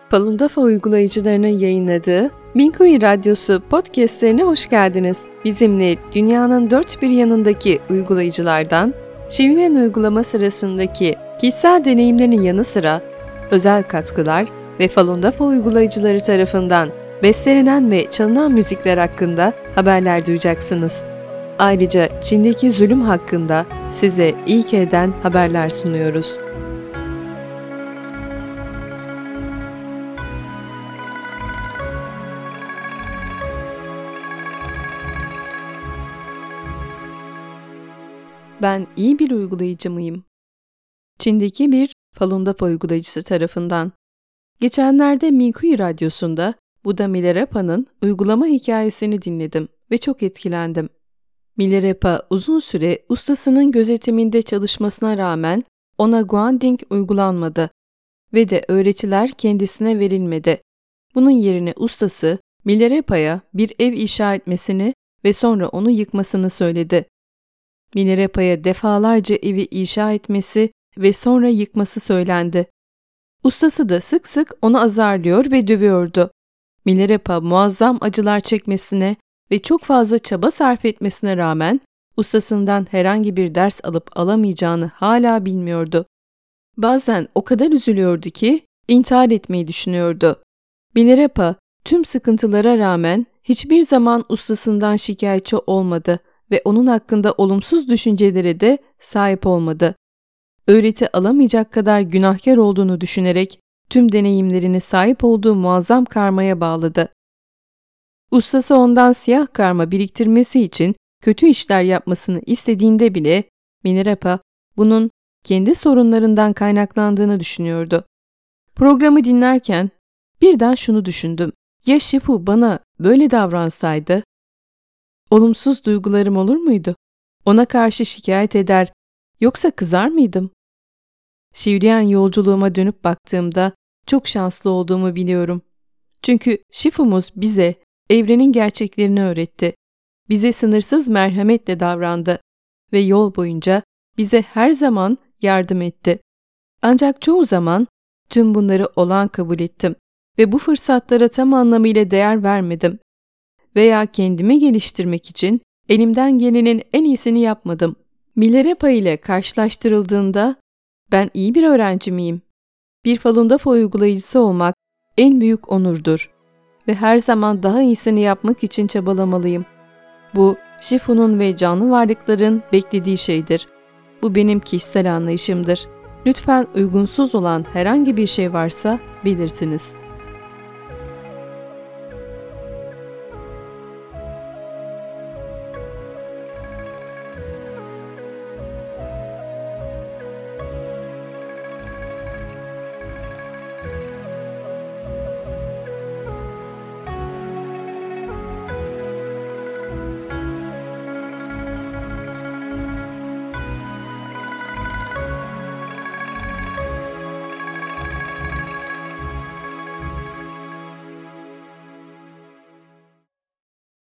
Falun Dafa uygulayıcılarının yayınladığı Minkuyi Radyosu podcastlerine hoş geldiniz. Bizimle dünyanın dört bir yanındaki uygulayıcılardan, Şivriyen uygulama sırasındaki kişisel deneyimlerinin yanı sıra özel katkılar ve Falun Dafa uygulayıcıları tarafından bestelenen ve çalınan müzikler hakkında haberler duyacaksınız. Ayrıca Çin'deki zulüm hakkında size ilk elden haberler sunuyoruz. Ben iyi bir uygulayıcı mıyım? Çin'deki bir Falun Dafa uygulayıcısı tarafından. Geçenlerde Minkuyi Radyosu'nda Buddha Milarepa'nın uygulama hikayesini dinledim ve çok etkilendim. Milarepa uzun süre ustasının gözetiminde çalışmasına rağmen ona Guanding uygulanmadı ve de öğretiler kendisine verilmedi. Bunun yerine ustası Milarepa'ya bir ev inşa etmesini ve sonra onu yıkmasını söyledi. Milarepa'ya defalarca evi inşa etmesi ve sonra yıkması söylendi. Ustası da sık sık onu azarlıyor ve dövüyordu. Milarepa muazzam acılar çekmesine ve çok fazla çaba sarf etmesine rağmen ustasından herhangi bir ders alıp alamayacağını hala bilmiyordu. Bazen o kadar üzülüyordu ki intihar etmeyi düşünüyordu. Milarepa tüm sıkıntılara rağmen hiçbir zaman ustasından şikayetçi olmadı ve onun hakkında olumsuz düşüncelere de sahip olmadı. Öğreti alamayacak kadar günahkar olduğunu düşünerek tüm deneyimlerini sahip olduğu muazzam karmaya bağladı. Ustası ondan siyah karma biriktirmesi için kötü işler yapmasını istediğinde bile Milarepa bunun kendi sorunlarından kaynaklandığını düşünüyordu. Programı dinlerken birden şunu düşündüm. Ya Shifu bana böyle davransaydı? Olumsuz duygularım olur muydu? Ona karşı şikayet eder, yoksa kızar mıydım? Şivriyen yolculuğuma dönüp baktığımda çok şanslı olduğumu biliyorum. Çünkü Shifu'muz bize evrenin gerçeklerini öğretti. Bize sınırsız merhametle davrandı ve yol boyunca bize her zaman yardım etti. Ancak çoğu zaman tüm bunları olağan kabul ettim ve bu fırsatlara tam anlamıyla değer vermedim. Veya kendimi geliştirmek için elimden gelenin en iyisini yapmadım. Milarepa ile karşılaştırıldığında ben iyi bir öğrenci miyim? Bir Falun Dafa uygulayıcısı olmak en büyük onurdur ve her zaman daha iyisini yapmak için çabalamalıyım. Bu Shifu'nun ve canlı varlıkların beklediği şeydir. Bu benim kişisel anlayışımdır. Lütfen uygunsuz olan herhangi bir şey varsa belirtiniz.